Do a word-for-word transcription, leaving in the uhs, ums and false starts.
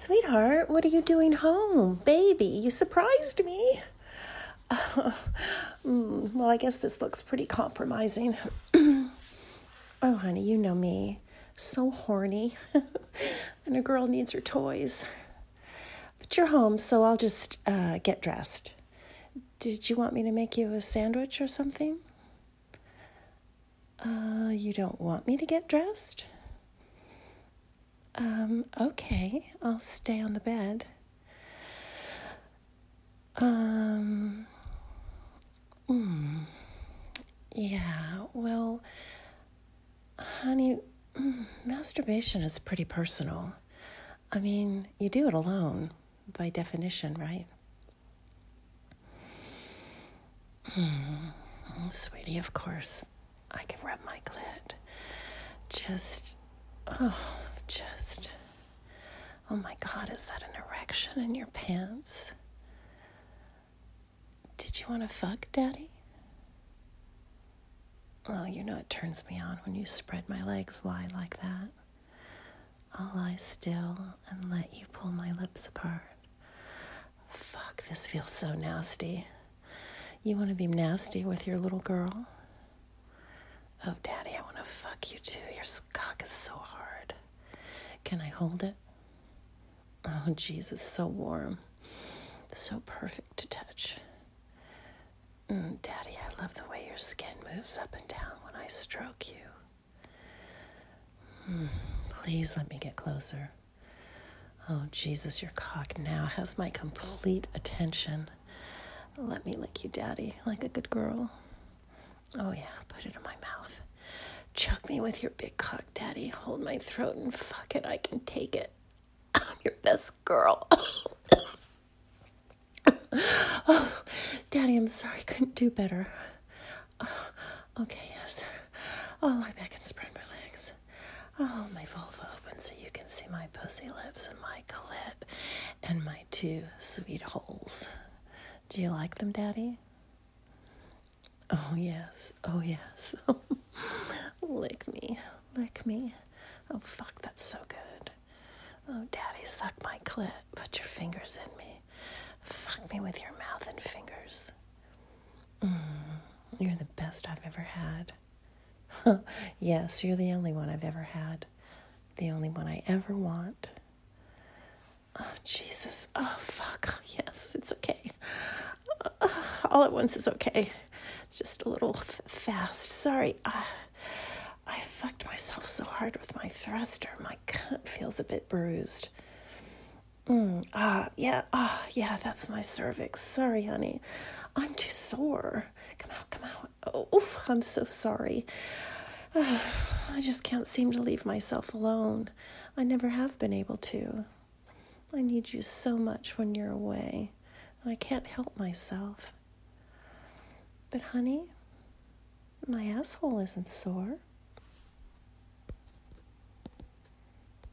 Sweetheart, what are you doing home? Baby, you surprised me. Uh, mm, well, I guess this looks pretty compromising. Oh, honey, you know me. So horny. And a girl needs her toys. But you're home, so I'll just uh, get dressed. Did you want me to make you a sandwich or something? Uh, you don't want me to get dressed? Um, okay, I'll stay on the bed. Um, mm, yeah, well, honey, mm, masturbation is pretty personal. I mean, you do it alone, by definition, right? Hmm, sweetie, of course, I can rub my clit. Just, oh, just, oh my God, is that an erection in your pants? Did you want to fuck, Daddy? Oh, you know it turns me on when you spread my legs wide like that. I'll lie still and let you pull my lips apart. Fuck, this feels so nasty. You want to be nasty with your little girl? Oh, Daddy, I want to fuck you too. Your cock is so hard. Can I hold it? Oh, Jesus, so warm. So perfect to touch. Mm, Daddy, I love the way your skin moves up and down when I stroke you. Mm, please let me get closer. Oh, Jesus, your cock now has my complete attention. Let me lick you, Daddy, like a good girl. Oh, yeah, put it in my mouth. Choke me with your big cock, Daddy. Hold my throat and fuck it. I can take it. I'm your best girl. Oh, Daddy, I'm sorry. Couldn't do better. Oh, okay, yes. I'll lie back and spread my legs. Oh, my vulva open so you can see my pussy lips and my clit and my two sweet holes. Do you like them, Daddy? Oh, yes. Oh, yes. Lick me. Lick me. Oh, fuck, that's so good. Oh, Daddy, suck my clit. Put your fingers in me. Fuck me with your mouth and fingers. Mm, you're the best I've ever had. Yes, you're the only one I've ever had. The only one I ever want. Oh, Jesus. Oh, fuck. Oh, yes, it's okay. Uh, all at once is okay. It's just a little f- fast. Sorry. Uh, I fucked myself so hard with my thruster. My cunt feels a bit bruised. Mm, ah, yeah, ah, yeah, that's my cervix. Sorry, honey. I'm too sore. Come out, come out. Oh, oof, I'm so sorry. Uh, I just can't seem to leave myself alone. I never have been able to. I need you so much when you're away, and I can't help myself. But, honey, my asshole isn't sore.